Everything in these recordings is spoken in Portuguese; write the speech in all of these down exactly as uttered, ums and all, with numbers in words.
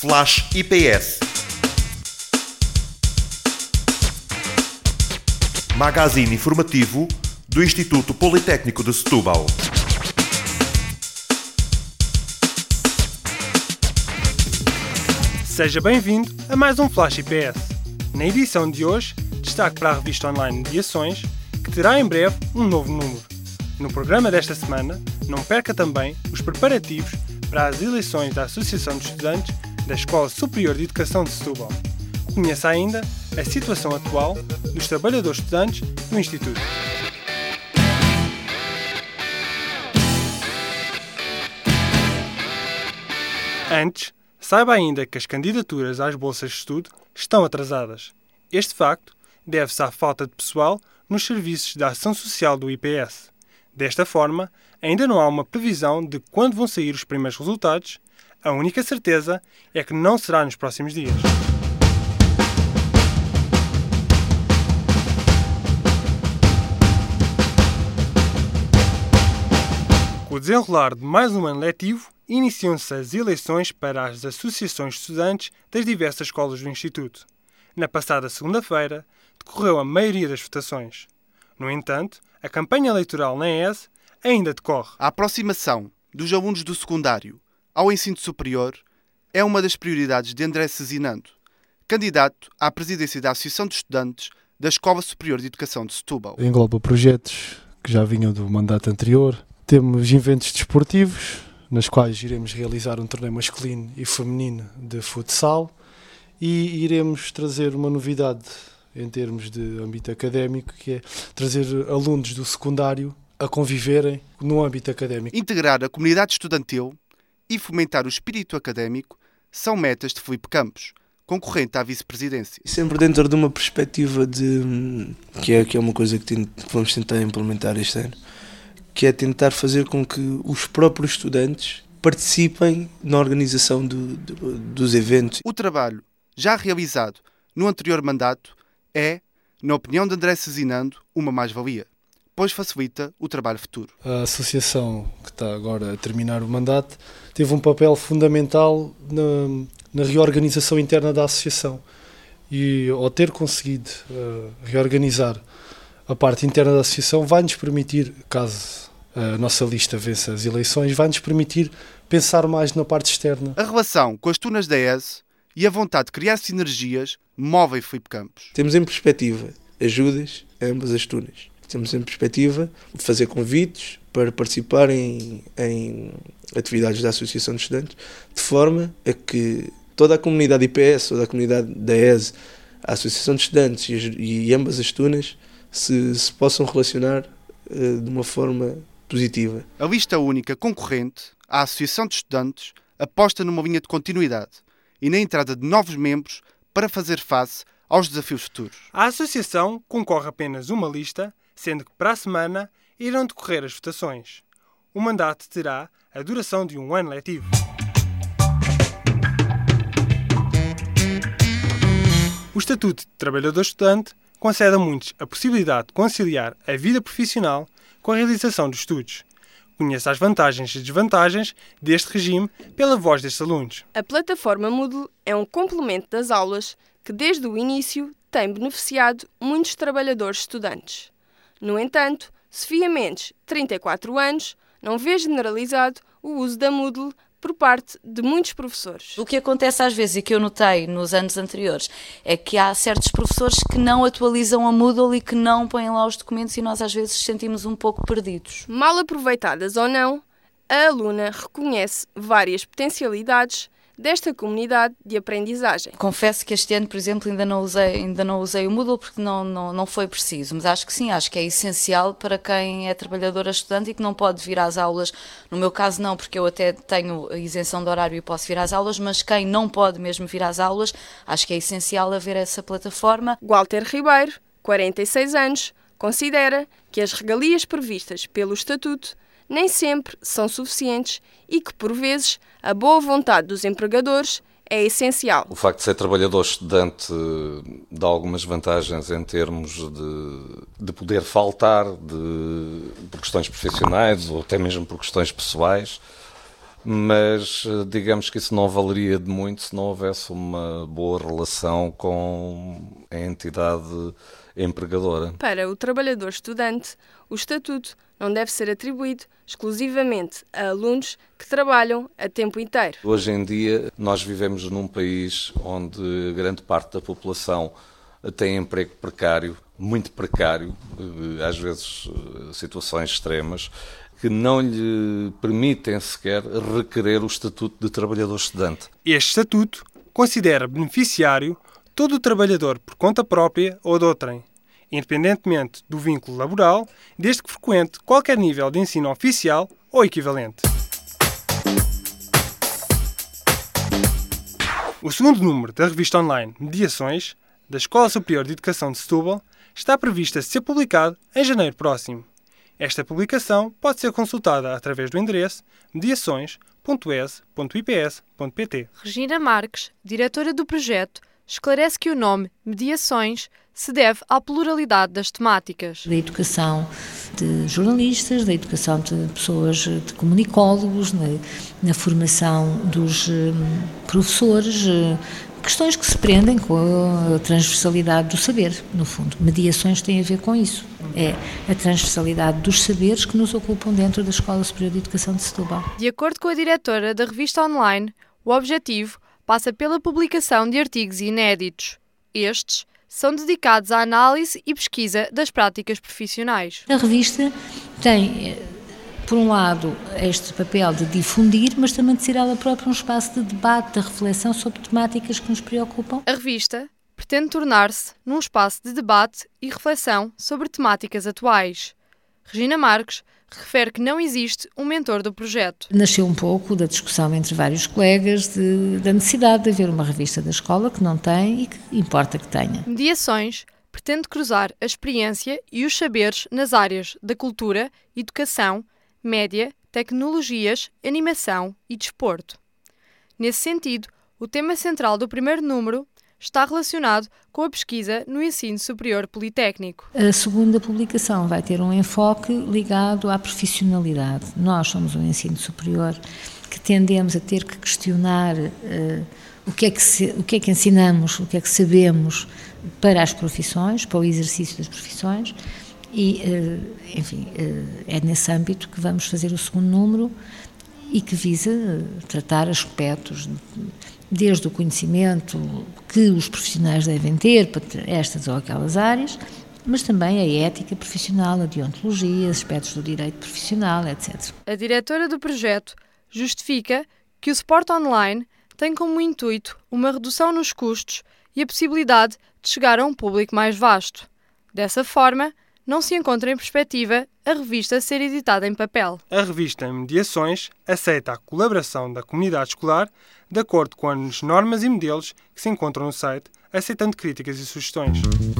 Flash I P S. Magazine informativo do Instituto Politécnico de Setúbal. Seja bem-vindo a mais um Flash I P S. Na edição de hoje, destaque para a revista online Mediações, que terá em breve um novo número. No programa desta semana, não perca também os preparativos para as eleições da Associação de Estudantes da Escola Superior de Educação de Setúbal. Conheça ainda a situação atual dos trabalhadores estudantes do Instituto. Antes, saiba ainda que as candidaturas às bolsas de estudo estão atrasadas. Este facto deve-se à falta de pessoal nos serviços da ação social do I P S. Desta forma, ainda não há uma previsão de quando vão sair os primeiros resultados. A única certeza é que não será nos próximos dias. Com o desenrolar de mais um ano letivo, iniciam-se as eleições para as associações de estudantes das diversas escolas do Instituto. Na passada segunda-feira, decorreu a maioria das votações. No entanto, a campanha eleitoral na E S ainda decorre. A aproximação dos alunos do secundário ao ensino superior é uma das prioridades de André Cezinando, candidato à presidência da Associação de Estudantes da Escola Superior de Educação de Setúbal. Engloba projetos que já vinham do mandato anterior. Temos eventos desportivos, nas quais iremos realizar um torneio masculino e feminino de futsal e iremos trazer uma novidade em termos de âmbito académico, que é trazer alunos do secundário a conviverem no âmbito académico. Integrar a comunidade estudantil e fomentar o espírito académico são metas de Filipe Campos, concorrente à vice-presidência. Sempre dentro de uma perspectiva de que é, que é uma coisa que, tem, que vamos tentar implementar este ano, que é tentar fazer com que os próprios estudantes participem na organização do, do, dos eventos. O trabalho já realizado no anterior mandato é, na opinião de André Cezinando, uma mais-valia, pois facilita o trabalho futuro. A associação, que está agora a terminar o mandato, teve um papel fundamental na, na reorganização interna da associação. E ao ter conseguido uh, reorganizar a parte interna da associação, vai-nos permitir, caso a nossa lista vença as eleições, vai-nos permitir pensar mais na parte externa. A relação com as turmas da E S e a vontade de criar sinergias movem Filipe Campos. Temos em perspectiva ajudas a ambas as turmas. Temos em perspectiva fazer convites para participar em, em atividades da Associação de Estudantes, de forma a que toda a comunidade I P S, toda a comunidade da E S, a Associação de Estudantes e, as, e ambas as turmas se, se possam relacionar uh, de uma forma positiva. A lista única concorrente à Associação de Estudantes aposta numa linha de continuidade e na entrada de novos membros para fazer face aos desafios futuros. A Associação concorre apenas uma lista, sendo que para a semana irão decorrer as votações. O mandato terá a duração de um ano letivo. O Estatuto de Trabalhador Estudante concede a muitos a possibilidade de conciliar a vida profissional com a realização dos estudos. Conheça as vantagens e desvantagens deste regime pela voz destes alunos. A plataforma Moodle é um complemento das aulas que, desde o início, tem beneficiado muitos trabalhadores estudantes. No entanto, Sofia Mendes, trinta e quatro anos, não vê generalizado o uso da Moodle por parte de muitos professores. O que acontece às vezes, e que eu notei nos anos anteriores, é que há certos professores que não atualizam a Moodle e que não põem lá os documentos e nós às vezes sentimos um pouco perdidos. Mal aproveitadas ou não, a aluna reconhece várias potencialidades desta comunidade de aprendizagem. Confesso que este ano, por exemplo, ainda não usei, ainda não usei o Moodle porque não, não, não foi preciso, mas acho que sim, acho que é essencial para quem é trabalhador estudante e que não pode vir às aulas. No meu caso não, porque eu até tenho isenção de horário e posso vir às aulas, mas quem não pode mesmo vir às aulas, acho que é essencial haver essa plataforma. Walter Ribeiro, quarenta e seis anos, considera que as regalias previstas pelo Estatuto nem sempre são suficientes e que, por vezes, a boa vontade dos empregadores é essencial. O facto de ser trabalhador estudante dá algumas vantagens em termos de, de poder faltar de, por questões profissionais ou até mesmo por questões pessoais. mas digamos que isso não valeria de muito se não houvesse uma boa relação com a entidade empregadora. Para o trabalhador estudante, o estatuto não deve ser atribuído exclusivamente a alunos que trabalham a tempo inteiro. Hoje em dia nós vivemos num país onde grande parte da população tem emprego precário, muito precário, às vezes situações extremas, que não lhe permitem sequer requerer o estatuto de trabalhador estudante. Este estatuto considera beneficiário todo o trabalhador por conta própria ou de outrem, independentemente do vínculo laboral, desde que frequente qualquer nível de ensino oficial ou equivalente. O segundo número da revista online Mediações, da Escola Superior de Educação de Setúbal, está previsto a ser publicado em janeiro próximo. Esta publicação pode ser consultada através do endereço mediações ponto e s ponto i p s ponto p t. Regina Marques, diretora do projeto, esclarece que o nome Mediações se deve à pluralidade das temáticas. Da educação de jornalistas, da educação de pessoas, de comunicólogos, na, na formação dos professores, questões que se prendem com a transversalidade do saber, no fundo. Mediações têm a ver com isso. É a transversalidade dos saberes que nos ocupam dentro da Escola Superior de Educação de Setúbal. De acordo com a diretora da revista online, o objetivo passa pela publicação de artigos inéditos. Estes são dedicados à análise e pesquisa das práticas profissionais. A revista tem, por um lado, este papel de difundir, mas também de ser ela própria um espaço de debate, de reflexão sobre temáticas que nos preocupam. A revista pretende tornar-se num espaço de debate e reflexão sobre temáticas atuais. Regina Marques refere que não existe um mentor do projeto. Nasceu um pouco da discussão entre vários colegas de, da necessidade de haver uma revista da escola que não tem e que importa que tenha. Mediações pretende cruzar a experiência e os saberes nas áreas da cultura, educação, média, tecnologias, animação e desporto. Nesse sentido, o tema central do primeiro número está relacionado com a pesquisa no ensino superior politécnico. A segunda publicação vai ter um enfoque ligado à profissionalidade. Nós somos um ensino superior que tendemos a ter que questionar uh, o, que é que se, o que é que ensinamos, o que é que sabemos para as profissões, para o exercício das profissões e, uh, enfim, uh, é nesse âmbito que vamos fazer o segundo número e que visa uh, tratar aspectos de, desde o conhecimento que os profissionais devem ter para estas ou aquelas áreas, mas também a ética profissional, a deontologia, aspectos do direito profissional, etcétera. A diretora do projeto justifica que o suporte online tem como intuito uma redução nos custos e a possibilidade de chegar a um público mais vasto. Dessa forma, não se encontra em perspectiva a revista ser editada em papel. A revista Mediações aceita a colaboração da comunidade escolar de acordo com as normas e modelos que se encontram no site, aceitando críticas e sugestões.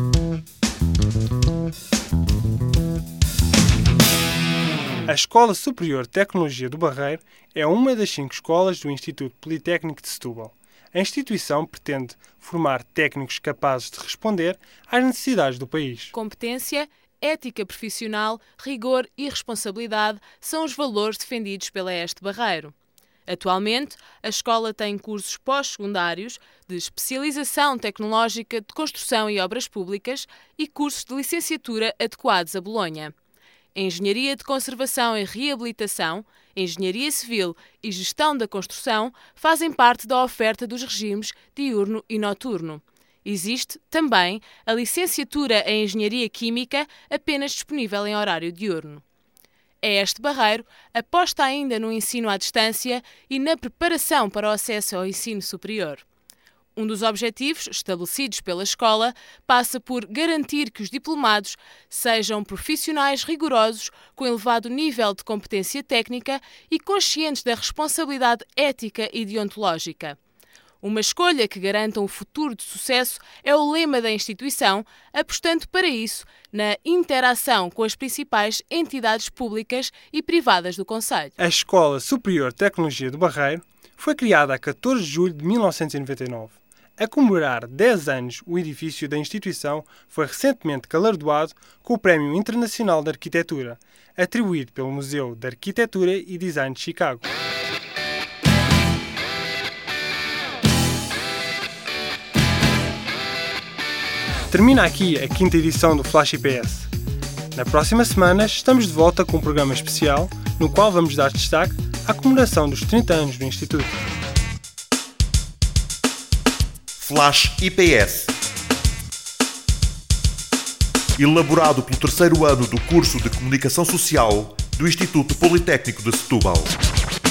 A Escola Superior de Tecnologia do Barreiro é uma das cinco escolas do Instituto Politécnico de Setúbal. A instituição pretende formar técnicos capazes de responder às necessidades do país. Competência, ética profissional, rigor e responsabilidade são os valores defendidos pela Este Barreiro. Atualmente, a escola tem cursos pós-secundários de especialização tecnológica de construção e obras públicas e cursos de licenciatura adequados a Bolonha. Engenharia de Conservação e Reabilitação, Engenharia Civil e Gestão da Construção fazem parte da oferta dos regimes diurno e noturno. Existe também a licenciatura em Engenharia Química, apenas disponível em horário diurno. A Este Barreiro aposta ainda no ensino à distância e na preparação para o acesso ao ensino superior. Um dos objetivos estabelecidos pela escola passa por garantir que os diplomados sejam profissionais rigorosos com elevado nível de competência técnica e conscientes da responsabilidade ética e deontológica. Uma escolha que garanta um futuro de sucesso é o lema da instituição, apostando para isso na interação com as principais entidades públicas e privadas do concelho. A Escola Superior de Tecnologia do Barreiro foi criada a catorze de julho de mil novecentos e noventa e nove. A comemorar dez anos, o edifício da instituição foi recentemente galardoado com o Prémio Internacional de Arquitetura, atribuído pelo Museu de Arquitetura e Design de Chicago. Termina aqui a quinta edição do Flash I P S. Na próxima semana estamos de volta com um programa especial no qual vamos dar destaque à comemoração dos trinta anos do Instituto. Flash I P S. Elaborado pelo terceiro ano do curso de Comunicação Social do Instituto Politécnico de Setúbal.